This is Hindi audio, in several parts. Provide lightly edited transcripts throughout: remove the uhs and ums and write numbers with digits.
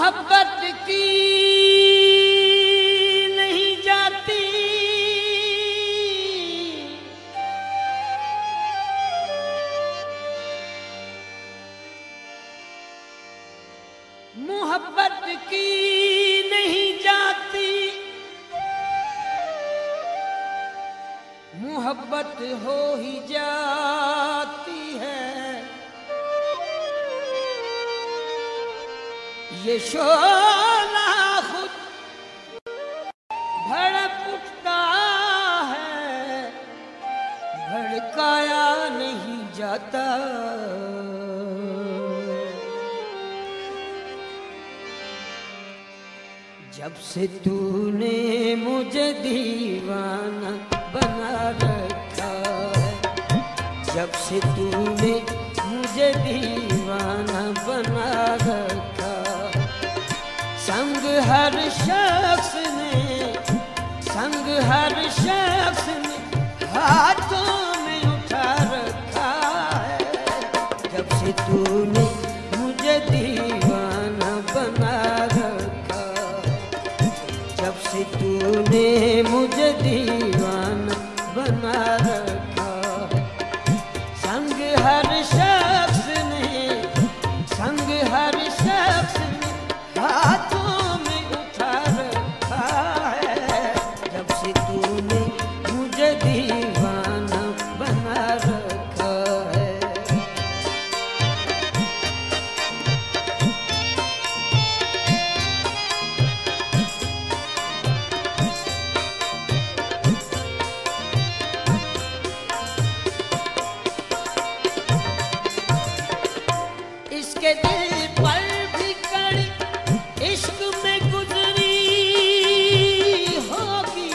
मोहब्बत की नहीं जाती, मोहब्बत की नहीं जाती, मोहब्बत हो ही जाती है। ये शोला खुद भड़क उठता है, भड़काया नहीं जाता। जब से तूने मुझे दीवाना बना रखा है, जब से तूने मुझे दीवाना बना रखा, संग हर शख्स ने, संग हर शख्स ने हाथों में उठा रखा है। जब से तूने मुझे दीवाना बना रखा, जब से तूने मुझे दीवाना बना रखा, संग हर शख्स ने, संग हर शख्स ने हाथों में उठा रखा है। जब से तूने मुझे दीवाना बना रखा है। इसके दिल पर भी कड़ी इश्क में गुजरी होगी,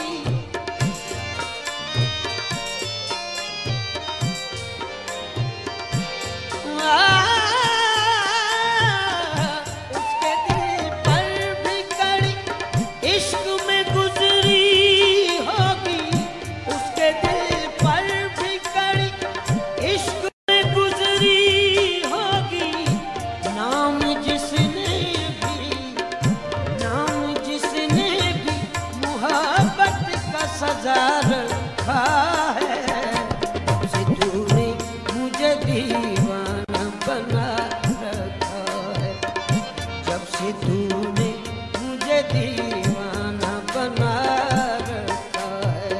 उसके दिल पर भी कड़ी इश्क में गुजरी होगी, उसके दिल पर भी कड़ी इश्क में गुजरी होगी। नाम जिसने भी, नाम जिसने भी मोहब्बत का सजा रखा है। जब से तूने मुझे दीवाना बना रखा है, जब से तूने मुझे दीवाना बना रखा है।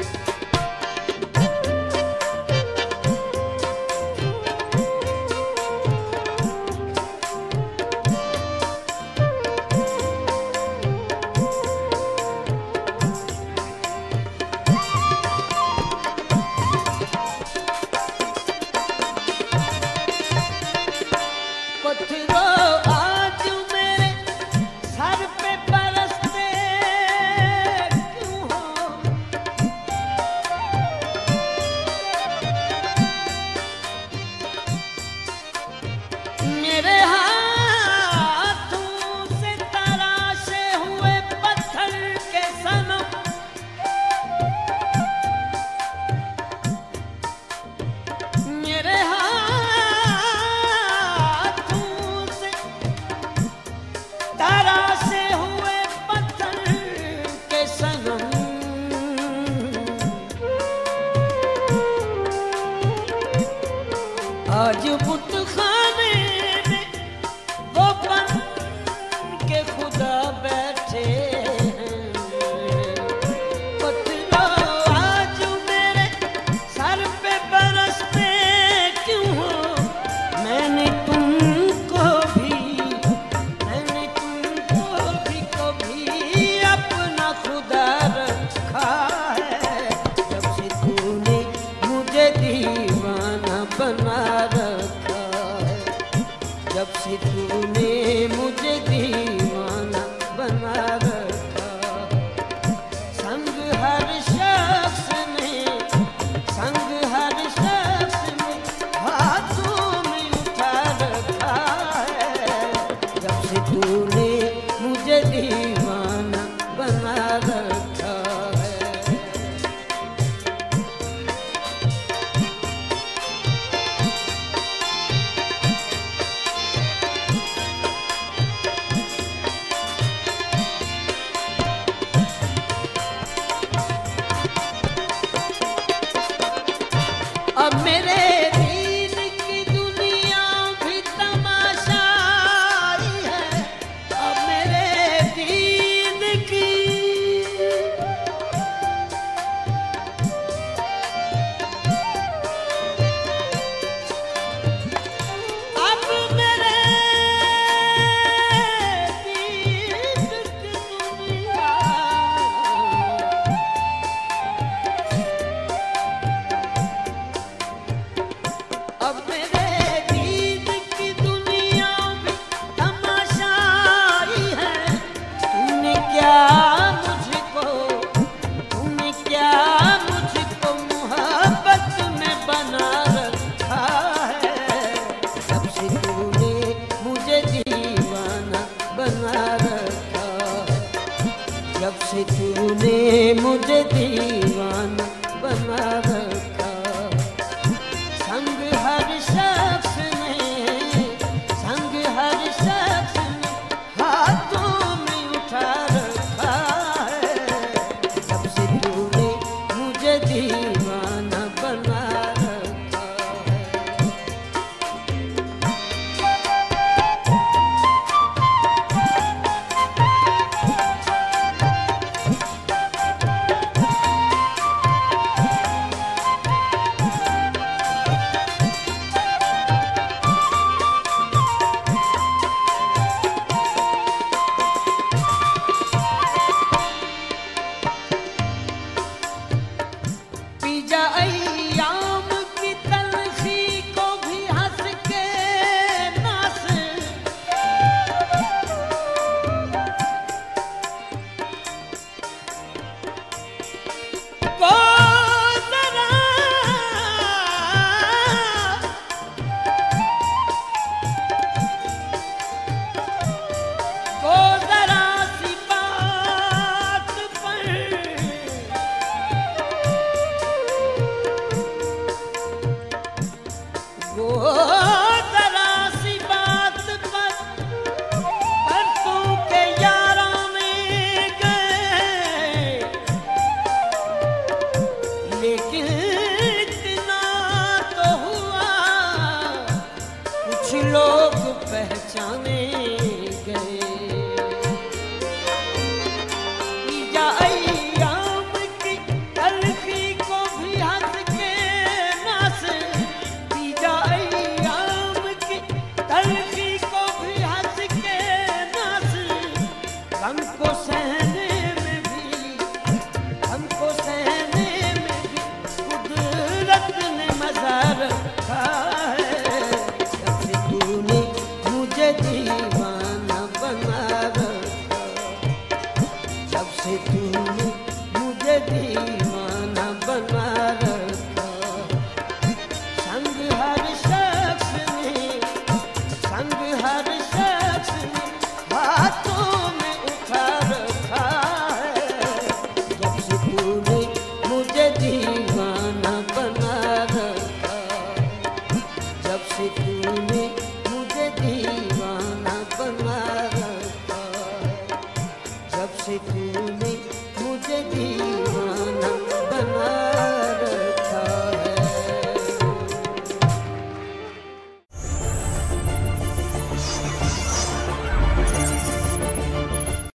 पत्थरों आज मेरे सर पे बरसते क्यों हो, मेरे हाथों से तराशे हुए पत्थर के सनम, मेरे तराशे हुए पत्थर के सनम, आज बुत खाने में वो बन के खुदा बैठे हैं। पत्थरों आज मेरे सर पे बरसते क्यों हो, मैंने तुमको भी, मैंने तुमको भी कभी अपना खुदा रखा है। जब से तूने मुझे दीवाना बना रखा है, जब से तूने मुझे दीवाना बना रखा, संग हर शख्स ने, संग हर शख्स ने हाथों में उठा रखा है। जब से तूने मुझे दीवाना बना रखा है। से तूने मुझे दीवाना बना रखा, संग हर शख्स ने, संग हर शख्स ने हाथों में उठा रखा है, जब से तूने मुझे दीवाना बना रखा है। पीजा अय्याम की तलखी को भी हंस के नास, को जरा सी बात पर वो जरा सी बात पर तू के याराने गए, लेकिन इतना तो हुआ कुछ लोग पहचाने गए। पीजा अय्याम की तलखी को भी हंस के नास, पीजा अय्याम की तलखी को भी हंस के नास, हमको सहने में भी, हमको सहने में भी कुदरत ने मजा रखा है, जब से तूने मुझे दीवाना बना रखा, जब से तूने मुझे दीवाना बना रखा, संग हर शख्स ने, संग हर शख्स ने हाथों में उठा रखा है, जब से तूने मुझे दीवाना बना रखा, जब से तूने मुझे दीवाना बना रखा, जब से तूने मुझे दीवाना